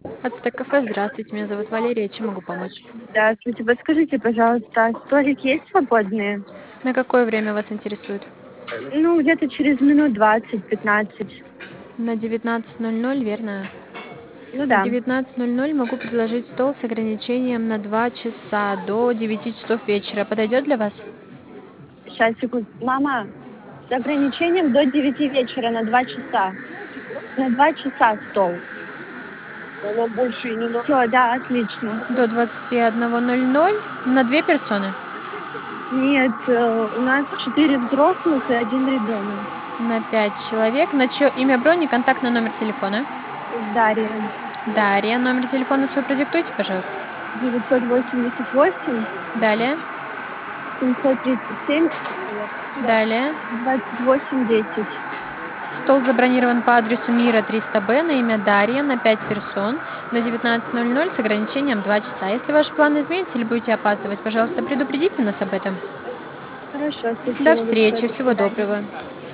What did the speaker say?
Ацтек кафе, здравствуйте, меня зовут Валерия, чем могу помочь? Здравствуйте. Подскажите, пожалуйста, столик есть свободные? На какое время вас интересует? Ну, где-то через минут 20-15. На 19:00, верно? Ну На да. 19:00 могу предложить стол с ограничением на 2 часа до 9 часов вечера. Подойдет для вас? Сейчас, секунду. Мама, с ограничением до 9 вечера на 2 часа. На 2 часа стол. Да нам больше и не надо. Все, да, отлично. До 21:00 на 2 персоны? Нет, у нас 4 взрослых и один ребенок. На 5 человек. На чье имя брони, контактный номер телефона? Дарья. Дарья, номер телефона свой продиктуйте, пожалуйста. 988 Далее, 737 далее. 28 10. Стол забронирован по адресу Мира 300Б на имя Дарья на 5 персон на 19:00 с ограничением 2 часа. Если ваши планы изменятся или будете опаздывать, пожалуйста, предупредите нас об этом. Хорошо, До спасибо большое. встречи, До всего свидания. доброго.